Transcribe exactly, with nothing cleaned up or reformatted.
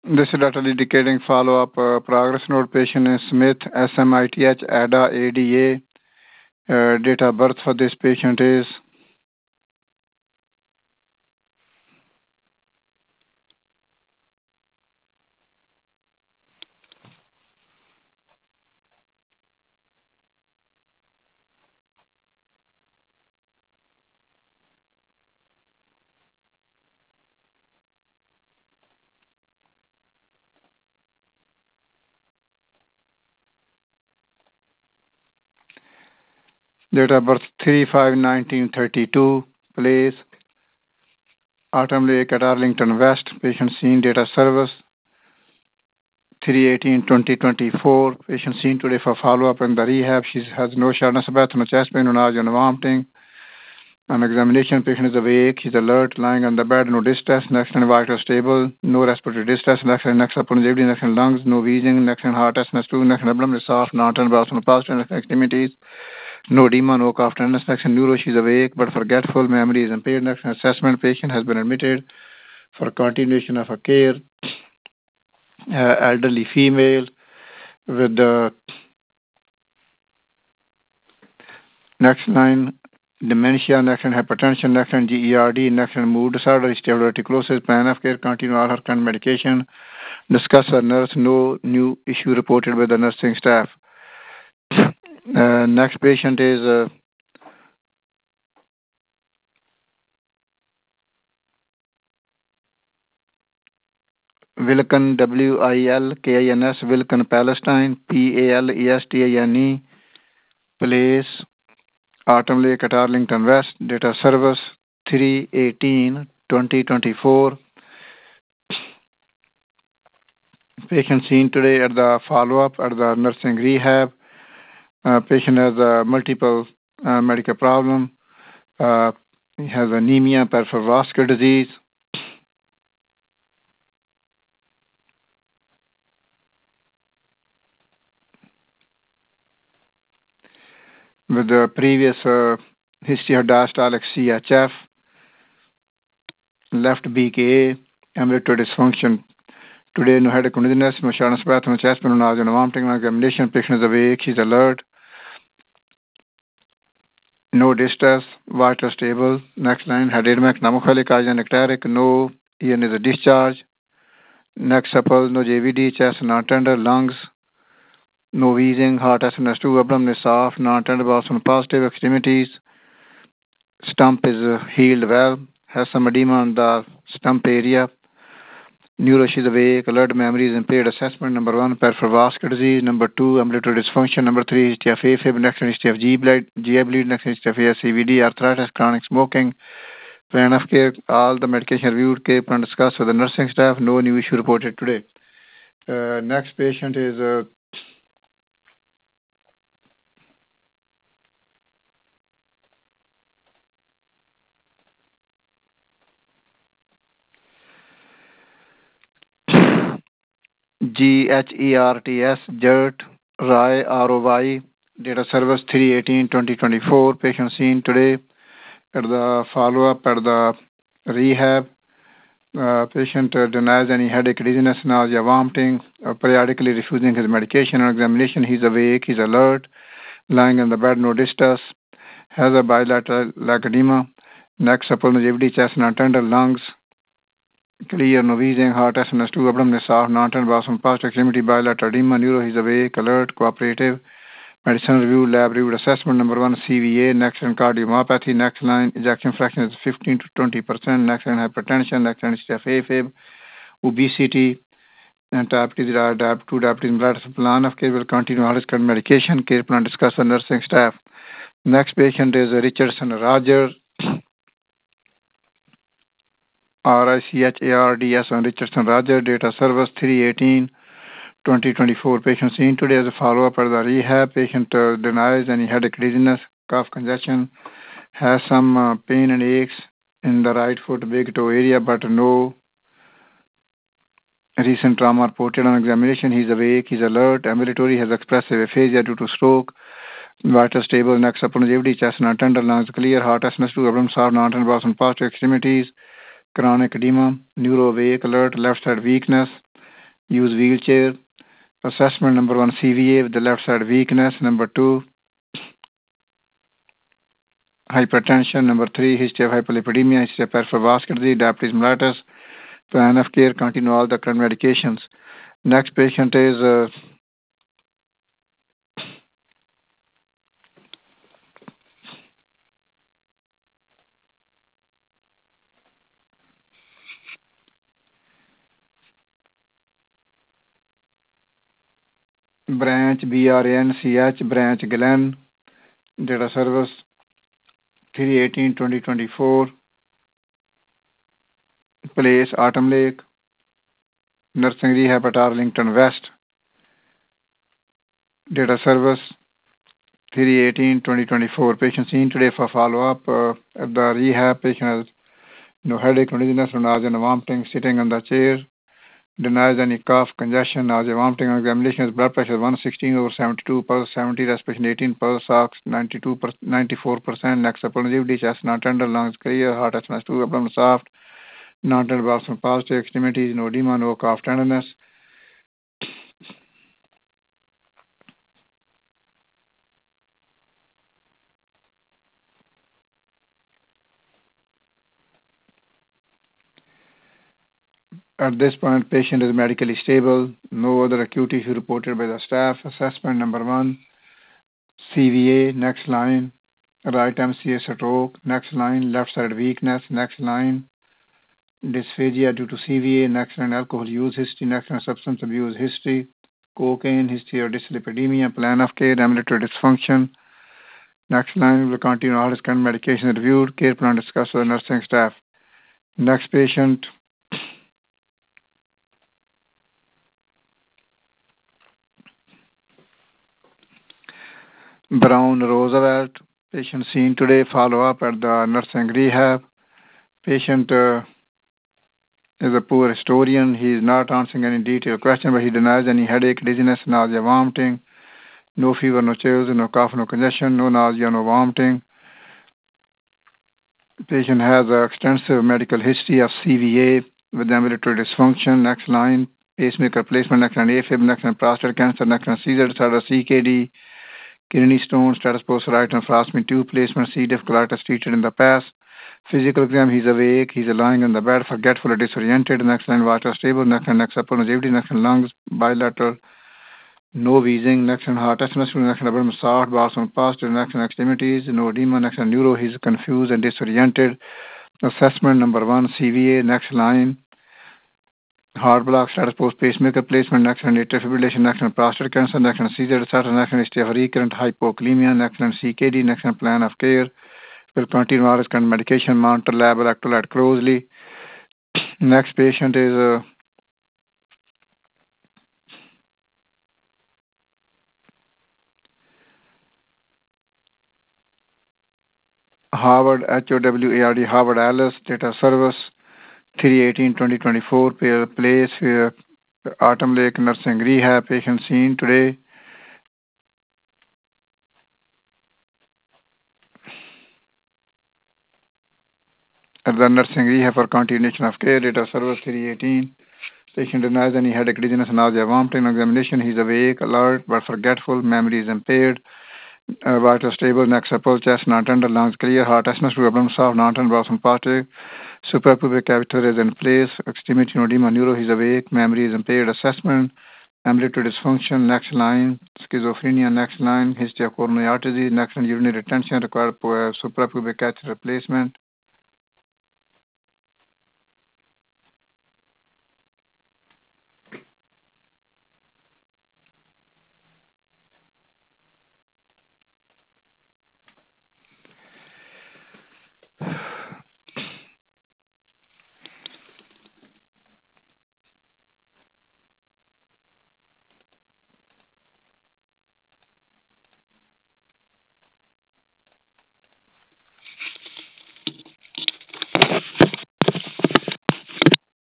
This is Doctor indicating follow-up uh, progress note. Patient is Smith, S M I T H, A D A, A D A. Uh, date of birth for this patient is date of birth three five nineteen thirty-two. Place Autumn Lake at Arlington West. Patient seen. Date of service three eighteen twenty twenty-four. Patient seen today for follow-up in the rehab. She has no shortness of breath, no chest pain, no nausea, no vomiting. On examination, patient is awake. He's alert, lying on the bed, no distress. Next and vital stable, no respiratory distress. Next and next upon longevity, next and lungs, no wheezing. Next and heart, S N S two, next and abdomen is soft, not and breath, no positive, next extremities. No edema, no cough, tenderness. Next and neuro, she's awake but forgetful. Memory is impaired. Next and assessment, patient has been admitted for continuation of a care. Uh, elderly female with the next line dementia, next and hypertension, next and GERD, next and mood disorder, diverticulosis, plan of care, continue all her current medication, discuss her nurse, no new issue reported by the nursing staff. Uh, next patient is uh, Wilkin, W I L K I N S, Wilkin Palestine, P A L E S T I N E, place Autumn Lake at Arlington West, date of service three eighteen twenty twenty-four. Patient seen today at the follow-up at the nursing rehab. Uh, patient has a multiple uh, medical problem. Uh, he has anemia, peripheral vascular disease. With the previous uh, history of diastolic C H F, left B K A, ambulatory dysfunction. Today, no headache, no dizziness, no shortness of breath, no chest pain, no nausea, no vomiting, no examination. Patient is awake, she's alert. No distress, vital stable. Next line, headache, pneumophilic, ecteric, no E N is a discharge. Next supple, no J V D, chest not tender, lungs, no wheezing, heart S N S two, abdomen is soft, not tender, bowels positive, extremities. Stump is uh, healed well, has some edema on the stump area. Neuro, she's awake, alert, memory is impaired. Assessment number one, peripheral vascular disease. Number two, ambulatory dysfunction. Number three, history of AFib. Next one, history of G bleed, G I bleed. Next, history of A S C V D, arthritis, chronic smoking. Plan of care, all the medication reviewed, care plan discussed with the nursing staff. No new issue reported today. Uh, next patient is uh, G H E R T S, Gert Roy, R O Y, date of service three eighteen twenty twenty-four. Patient seen today at the follow-up at the rehab. Uh, patient uh, denies any headache, dizziness, nausea, vomiting, uh, periodically refusing his medication. On examination, he's awake, he's alert, lying on the bed, no distress, has a bilateral leg edema, neck supple, longevity, chest not tender, lungs clear, no wheezing, heart S N S two, abdomen is soft, not tender, bowels past extremity, bilateral edema, neuro, he's awake, alert, cooperative. Medicine review, lab review assessment. Number one, C V A. Next line, cardiomyopathy. Next line, ejection fraction is fifteen to twenty percent. Next line, hypertension. Next line, AFib, obesity, and diabetes, type two diabetes. Plan of care will continue all his current medication. Care plan discussed with nursing staff. Next patient is Richardson Roger, R I C H A R D S on Richardson Roger. Date of service three eighteen twenty twenty-four. Patient seen today as a follow-up at the rehab. Patient uh, denies any headache, dizziness, cough, congestion, has some uh, pain and aches in the right foot, big toe area, but no recent trauma reported. On examination, he's awake, he's alert, ambulatory, has expressive aphasia due to stroke, vital stable, neck supple, longevity, chest not tender, lungs clear, heart S N S two, abdomen soft, not tender, bowels past extremities, chronic edema, neuro awake, alert, left side weakness, use wheelchair. Assessment number one, C V A with the left side weakness. Number two, hypertension. Number three, history of hyperlipidemia, history of peripheral vascular disease, diabetes mellitus. Plan of care, continue all the current medications. Next patient is uh, branch B R A N C H, branch Glen, data service three eighteen twenty twenty-four, place Autumn Lake, nursing rehab at Arlington West, data service three eighteen twenty twenty-four. Patient seen today for follow-up uh, at the rehab. Patient has no headache, no dizziness, no nausea, no vomiting, sitting on the chair. Denies any cough, congestion, nausea, vomiting. On examination, his blood pressure one sixteen over seventy-two, pulse seventy, respiration eighteen, pulse ox ninety-two, ninety-four percent, next supplementary, chest not tender, lungs clear, heart S N S two, abdomen soft, non-tender bowels positive, extremities, no edema, no cough, tenderness. At this point, patient is medically stable. No other acute issue reported by the staff. Assessment number one, C V A, next line, right M C A stroke, next line, left side weakness, next line, dysphagia due to C V A, next line, alcohol use history, next line, substance abuse history, cocaine, history of dyslipidemia, plan of care, ambulatory dysfunction. Next line, will continue all his current medication reviewed, care plan discussed with the nursing staff. Next patient, Brown Roosevelt. Patient seen today, follow up at the nursing rehab. Patient uh, is a poor historian. He is not answering any detailed question, but he denies any headache, dizziness, nausea, vomiting. No fever, no chills, no cough, no congestion, no nausea, no vomiting. Patient has an extensive medical history of C V A with ambulatory dysfunction. Next line, pacemaker placement. Next line, AFib. Next line, prostate cancer. Next line, Caesar disorder, C K D. Kidney stone, status post right nephrostomy tube placement, C. diff colitis treated in the past. Physical exam, he's awake, he's lying on the bed, forgetful or disoriented. Next line, water stable. Next line, next upper longevity. Next line, lungs, bilateral, no wheezing. Next line, heart, S N S two. Next line, abdomen soft, bowels positive. Next line, extremities, no edema. Next line, neuro, he's confused and disoriented. Assessment number one, C V A. Next line, heart block, status post pacemaker placement. Next line, atrial fibrillation. Next line, prostate cancer. Next line, Caesar disorder. Next line, history of recurrent hypokalemia. Next line, C K D. Next line, plan of care. Will continue all his current medication, monitor lab electrolyte closely. Next patient is uh, Howard, H O W A R D, Howard Alice, data service three eighteen twenty twenty-four, place uh, Autumn Lake Nursing Rehab, patient seen today. At the nursing rehab for continuation of care, data service three eighteen. Patient denies any headache, dizziness, nausea, vomiting. Examination, he's awake, alert, but forgetful, memory is impaired. Uh, vital stable, neck supple, chest not tender, lungs clear, heart S N S two, abdomen soft, non tender, bowels positive. Suprapubic catheter is in place, extremity, no edema, neuro, he's awake, memory is impaired. Assessment, ambulatory dysfunction, next line, schizophrenia, next line, history of coronary artery, next line, urinary retention, required uh, suprapubic catheter replacement.